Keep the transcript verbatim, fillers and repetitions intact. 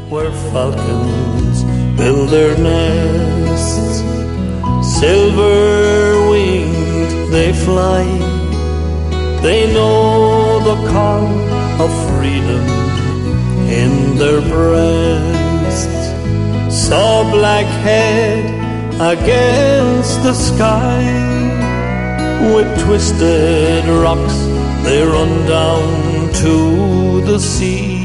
where falcons build their nests. Silver winged they fly, they know the call of freedom in their breasts. Saw black head against the sky, with twisted rocks they run down to the sea.